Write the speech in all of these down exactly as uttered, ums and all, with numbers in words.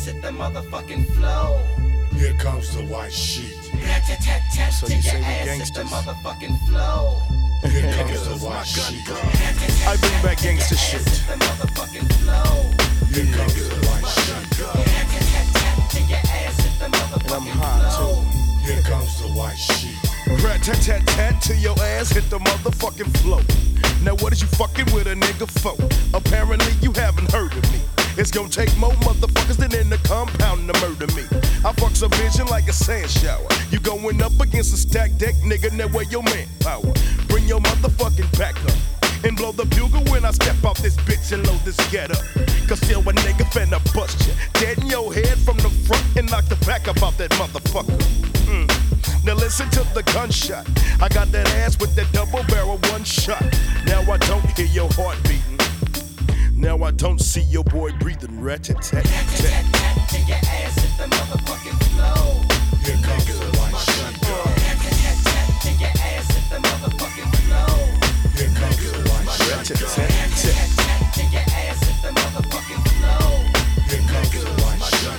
ass hit the motherfucking flow. Here comes the white sheet. So you say we gangsters? Motherfucking flow. Here comes the white sheet. I bring back gangster shit. The motherfucking flow. Here comes the white sheet. And I'm hot too. Here comes the white sheet. Rat tat tat tat till your ass hit the motherfucking flow. Now what is you fucking with a nigga for? Apparently you haven't heard of me. It's gonna take more motherfuckers than in the compound to murder me. I fucks a vision like a sand shower. You going up against a stacked deck, nigga, now where your manpower? Bring your motherfucking back up and blow the bugle when I step off this bitch and load this get up. Cause still a nigga finna bust you dead in your head from the front and knock the back up off that motherfucker. Mm. Now listen to the gunshot. I got that ass with that double barrel one shot. Now I don't hear your heart beating. Now I don't see your boy breathing. Rat-tat-tat-tat. Till your ass hit the motherfucking flow. Here comes the white sheet. Till your ass hit the motherfucking flow. Here comes the white sheet. Rat-tat-tat-tat. Till your ass hit the motherfucking flow. Here comes the white sheet.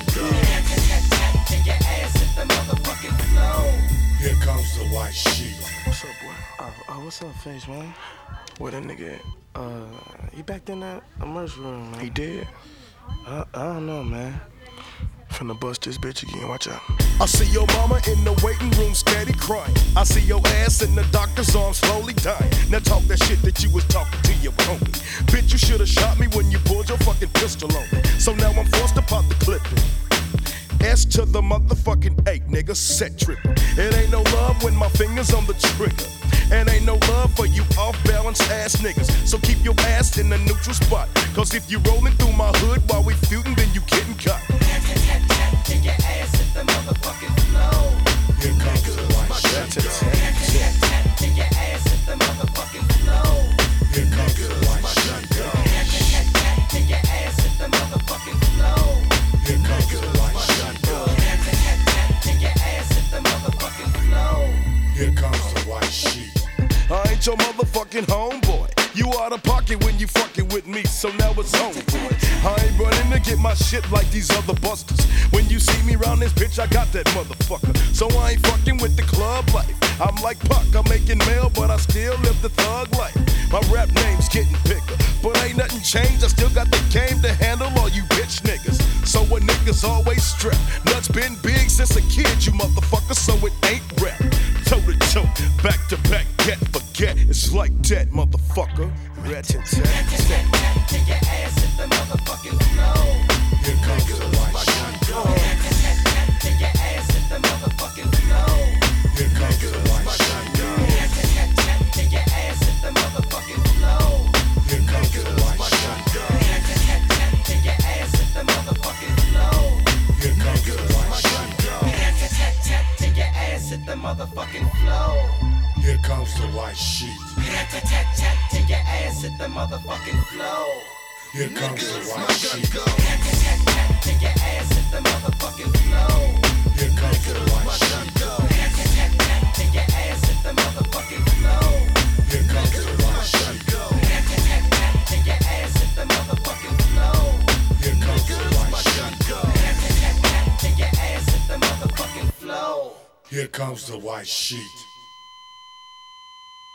Till your ass hit the motherfucking flow. Here comes the white sheet. What's up, boy? Oh, oh, what's up, Face, man? Where that nigga at? Uh, he back in that emergency room, man. He dead. I, I don't know, man. Finna bust this bitch again, watch out. I see your mama in the waiting room steady crying. I see your ass in the doctor's arms slowly dying. Now talk that shit that you was talking to your homie. Bitch, you should've shot me when you pulled your fucking pistol on me. So now I'm forced to pop the clipping. S to the motherfucking eight, nigga, set tripping. It ain't no love when my finger's on the trigger. And ain't no love for you off-balance ass niggas. So keep your ass in the neutral spot. Cause if you rolling through my hood while we feuding, then you getting caught. Till your ass hit the motherfucking flow. Here comes the white sheet. Till your ass hit the motherfucking flow. Here comes the white sheet. Till your ass hit the motherfucking flow. Here comes the white sheet. Till your ass hit the motherfucking flow. Here comes the white sheet. I ain't your motherfucking homeboy. You out of pocket when you fucking with me, so now it's home, boy. I ain't running to get my shit like these other busters. When you see me round this bitch, I got that motherfucker. So I ain't fucking with the club life. I'm like Puck, I'm making mail, but I still live the thug life. My rap name's getting bigger, but ain't nothing changed. I still got the game to handle all you bitch niggas. So a niggas always strapped. Nuts been big since a kid, you motherfucker, so it ain't rap. Toe to toe, back to back, get forget. It's like that, motherfucker. Rat-tat-tat-tat. Till your ass hit the motherfucking flow. Here comes the white sheet. Till your ass hit the motherfucking flow. Here comes the white sheet. Till your ass hit the motherfucking flow. Here comes the white sheet. Till your ass hit the motherfucking flow. Here comes the white sheet. Till your ass hit the motherfucking flow. Here comes the white sheet. Till your ass hit the motherfucking flow. Here comes the white sheet. Till your ass hit the motherfucking flow. Here comes the white sheet. Till your ass hit the motherfucking flow. Here comes the white sheet. Till your ass hit the motherfucking flow. Here comes the white sheet. Till your ass hit the motherfucking flow. Here comes the white sheet.